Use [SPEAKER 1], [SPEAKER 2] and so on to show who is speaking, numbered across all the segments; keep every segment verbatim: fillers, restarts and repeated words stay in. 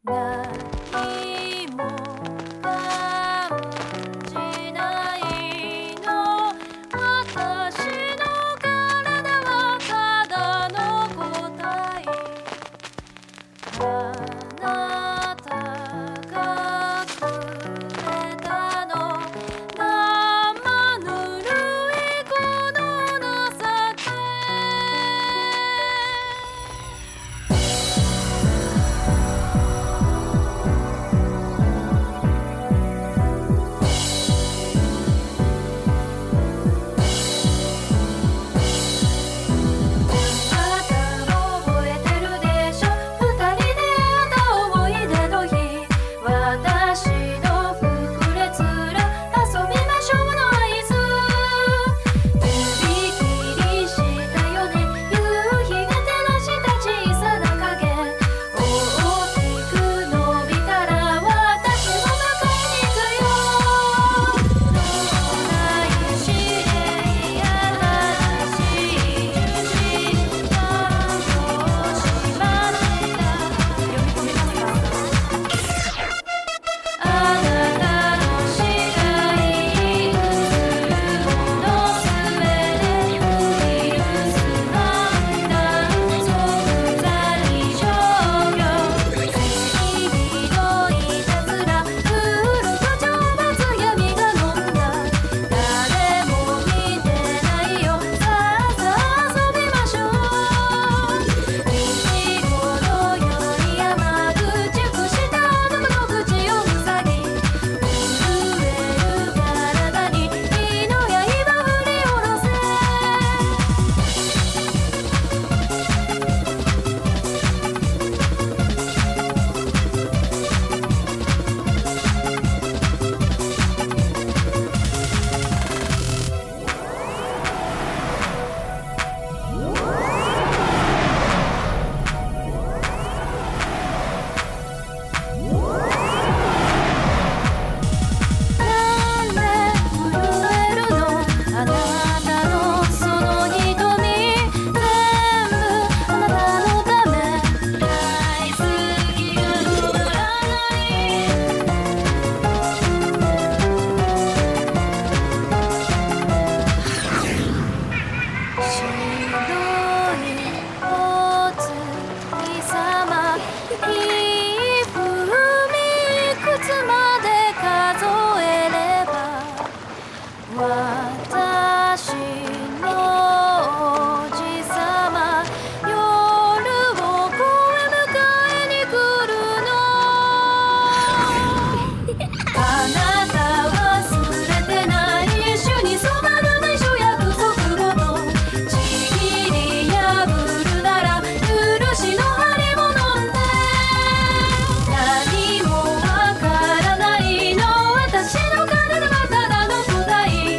[SPEAKER 1] 何も感じないの。私の体はただの個体。あなたがくれたの。生ぬるいこの情け。私のおじさま、夜を越え迎えに来るの。あなた忘れてない、一緒に染まるでしょ約束ごと。ちぎり破るなら許しの針も飲んで。何もわからないの、私の体はただの個体。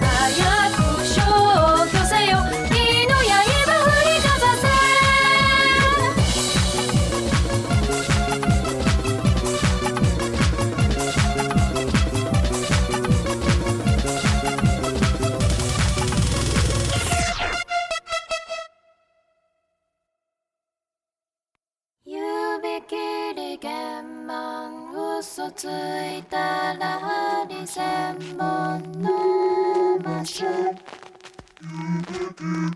[SPEAKER 1] 指切り玄満、嘘ついたら針千本のマス。指切り